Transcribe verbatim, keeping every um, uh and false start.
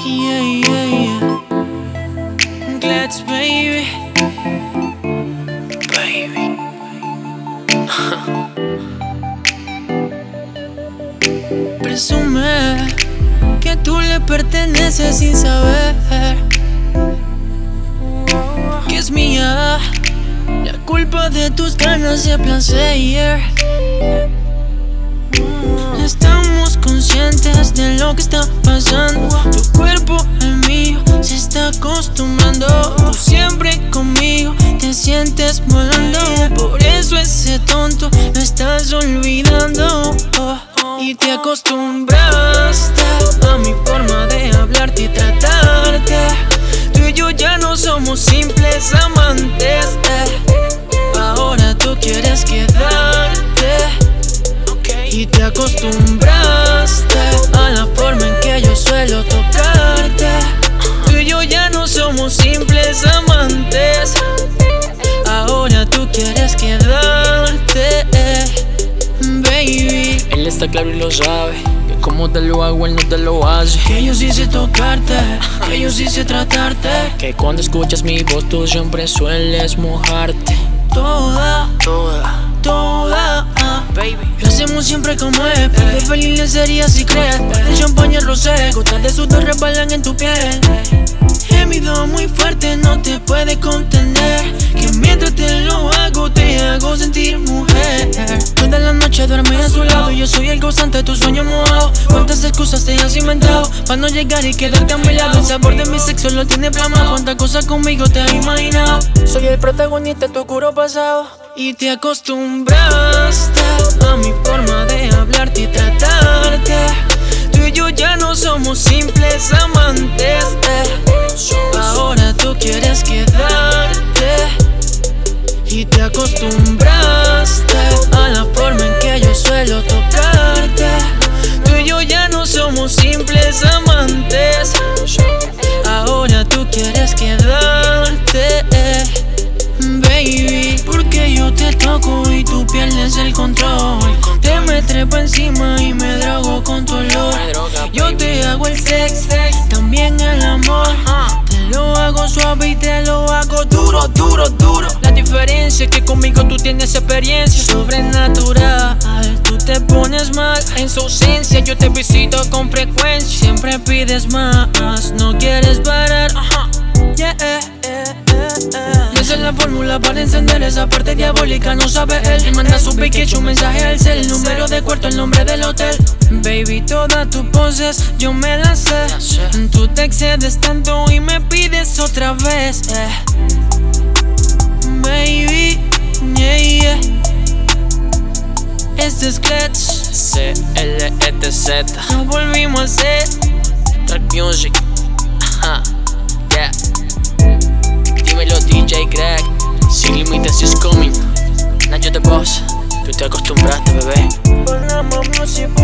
Yeah, yeah, yeah. Glitz, baby. Baby. Presume que tú le perteneces sin saber que es mía la culpa de tus ganas de placer. Estamos conscientes de lo que está pasando. Tu cuerpo al mío se está acostumbrando. Tú siempre conmigo te sientes volando. Por eso ese tonto lo estás olvidando. Oh, y te acostumbraste a mi forma de hablarte y tratarte. Tú y yo ya no somos simples amantes, eh. Ahora tú quieres quedarte y te acostumbraste a la forma en que yo suelo tocarte. Tú y yo ya no somos simples amantes. Ahora tú quieres quedarte, baby. Él está claro y lo sabe, que como te lo hago él no te lo hace. Que yo sí sé tocarte, que yo sí sé tratarte. Que cuando escuchas mi voz tú siempre sueles mojarte. Toda, Toda, toda, baby. lo hacemos siempre como es. Porque feliz le sería si crees. De champaña rosé, gotas de sudor resbalan en tu piel. Gemido muy fuerte, no te puede contener. Que mientras te lo hago, te hago sentir mujer. Toda la noche duerme a su lado. Yo soy el gozante de tu sueño mojado. Cuántas excusas te has inventado para no llegar y quedarte a mi lado. El sabor de mi sexo lo tiene plasmado. Cuántas cosas conmigo te has imaginado. Soy el protagonista de tu oscuro pasado. Y te acostumbraste a mi forma de hablarte y tratarte. Tú y yo ya no somos simples amantes, eh. Ahora tú quieres quedarte y te acostumbraste a la forma en que yo suelo tocarte. Tú y yo ya no somos simples amantes. Ahora tú quieres quedarte, eh, baby. Porque yo te toco y tú pierdes el control. Te me trepo encima y me drogo con tu olor. Yo te hago el sex, también el amor. Te lo hago suave y te lo hago duro, duro, duro. La diferencia es que conmigo tú tienes experiencia sobrenatural. Tú te pones mal en su ausencia. Yo te visito con frecuencia. Siempre pides más, no quieres parar. Yeah, yeah, yeah, yeah. Esa es la fórmula para encender esa parte diabólica, no sabe él. Me manda su piquete, un mensaje al cel. El número de cuarto, el nombre del hotel. Baby, todas tus poses yo me las sé. Tú te excedes tanto y me pides otra vez, eh. Baby, yeah, yeah. Este es Glitz, C L E T Z. nos volvimos a hacer Track Music. Ajá, yeah. Dímelo D J Greg. Sin límites is coming. Nacho the Boss. Tú te acostumbraste, bebé. Panama Music.